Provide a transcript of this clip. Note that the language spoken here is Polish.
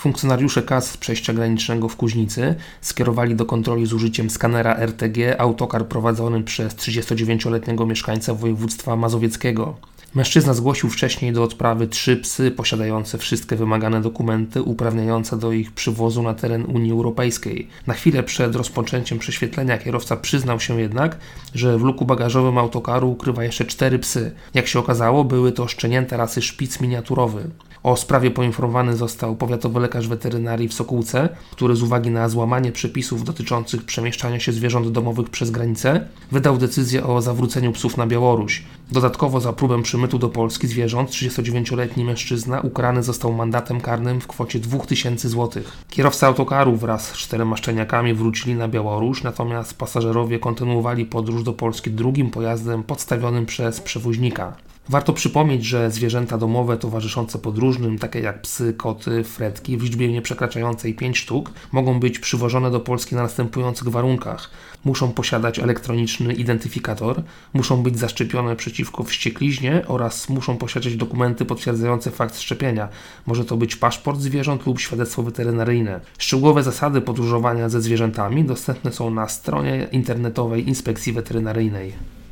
Funkcjonariusze KAS z przejścia granicznego w Kuźnicy skierowali do kontroli z użyciem skanera RTG autokar prowadzony przez 39-letniego mieszkańca województwa mazowieckiego. Mężczyzna zgłosił wcześniej do odprawy 3 psy posiadające wszystkie wymagane dokumenty uprawniające do ich przywozu na teren Unii Europejskiej. Na chwilę przed rozpoczęciem prześwietlenia kierowca przyznał się jednak, że w luku bagażowym autokaru ukrywa jeszcze 4 psy. Jak się okazało, były to szczenięta rasy szpic miniaturowy. O sprawie poinformowany został powiatowy lekarz weterynarii w Sokółce, który z uwagi na złamanie przepisów dotyczących przemieszczania się zwierząt domowych przez granicę wydał decyzję o zawróceniu psów na Białoruś. Dodatkowo za próbę przymytu do Polski zwierząt 39-letni mężczyzna ukarany został mandatem karnym w kwocie 2000 zł. Kierowca autokaru wraz z 4 szczeniakami wrócili na Białoruś, natomiast pasażerowie kontynuowali podróż do Polski drugim pojazdem podstawionym przez przewoźnika. Warto przypomnieć, że zwierzęta domowe towarzyszące podróżnym, takie jak psy, koty, fretki w liczbie nieprzekraczającej 5 sztuk, mogą być przywożone do Polski na następujących warunkach. Muszą posiadać elektroniczny identyfikator, muszą być zaszczepione przeciwko wściekliźnie oraz muszą posiadać dokumenty potwierdzające fakt szczepienia. Może to być paszport zwierząt lub świadectwo weterynaryjne. Szczegółowe zasady podróżowania ze zwierzętami dostępne są na stronie internetowej Inspekcji Weterynaryjnej.